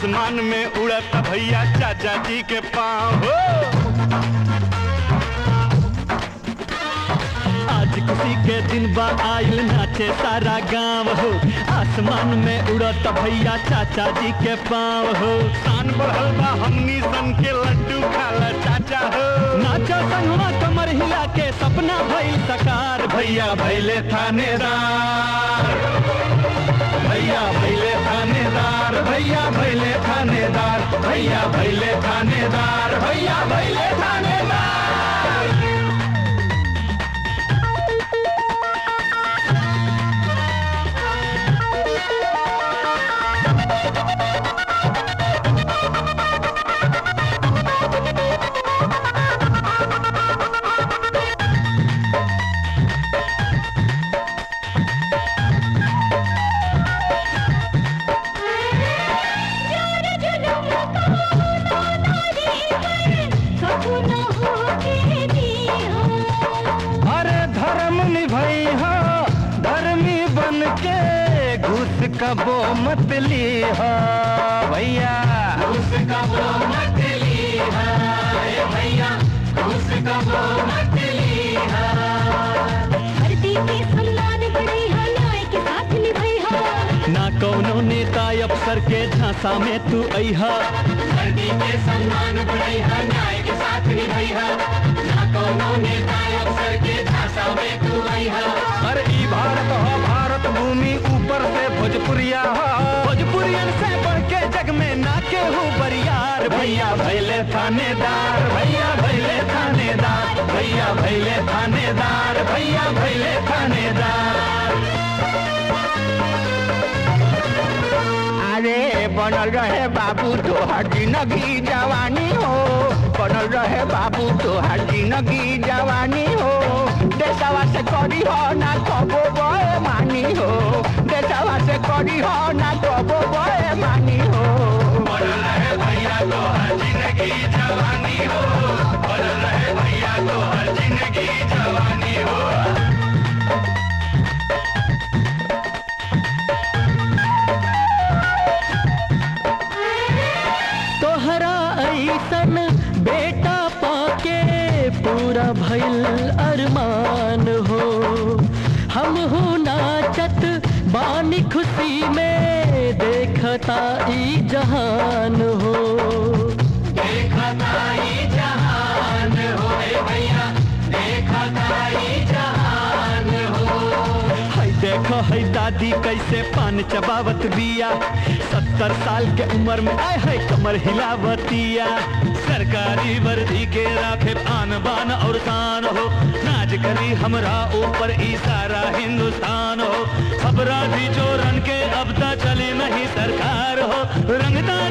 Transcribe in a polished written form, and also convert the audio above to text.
आसमान में उड़त भैया चाचा जी के पाँव हो। आज खुशी के दिन बा आइल नाचे सारा गांव हो। आसमान में उड़त भैया चाचा जी के पाँव हो। शान बढ़ल बा हमनी सन के लड्डू खाला चाचा हो। नाचा संगवा कमर हिला के सपना भइल साकार। भैया भैले थानेदार, भैया भैले थानेदार, भैया भैले थानेदार, भैया भैले थानेदार, भैया भैले थानेदार। घूस कबो मत लीहा भैया, घूस कबो मत लीहा भैया, घूस कबो मत लीहा। धरती के सम्मान बढ़ैहा, न्याय के साथ निभैहा। ना कौनो नेता अफसर के झांसा में तू अइहा। धरती के सम्मान बढ़ैहा, न्याय के साथ निभैहा। ना कौनो नेता अफसर के झांसा में तू अइहा। अरे ई भारत हो, भारत भूमि ऊपर से भोजपुरिया हो। भोजपुरियन से बढ़ के जग में ना केहू बरियार। भैया भैले थानेदार, भैया भैले थानेदार, भैया भैले थानेदार, भैया भैले थानेदार। अरे बनल रहे बाबू तोहार जिंदगी जवानी हो, बनल रहे बाबू तोहार जिंदगी जवानी हो। देशवा से करी हो ना कबो बे मानी हो, देशवा से करी हो ना कबो बे मानी हो। बनल रहे भैया तोहार जिंदगी जवानी हो, बनल रहे भैया तोहार जिंदगी जवानी हो। ऐसन बेटा पाके पूरा भइल अरमान हो। हम हो नाचत बानी खुशी में, देखता ई जहान हो। देखता ई जहान हो भैया, देखता ई जहान हो। देखो है दादी कैसे पान चबावत बिया। 70 साल के उम्र में आए है कमर हिलावतिया। सरकारी वर्दी के राखे आन बान और शान हो। नाच करी हमरा ऊपर ई सारा हिंदुस्तान हो। अपराधी चोरन के अब तक चले नहीं सरकार हो। रंगदार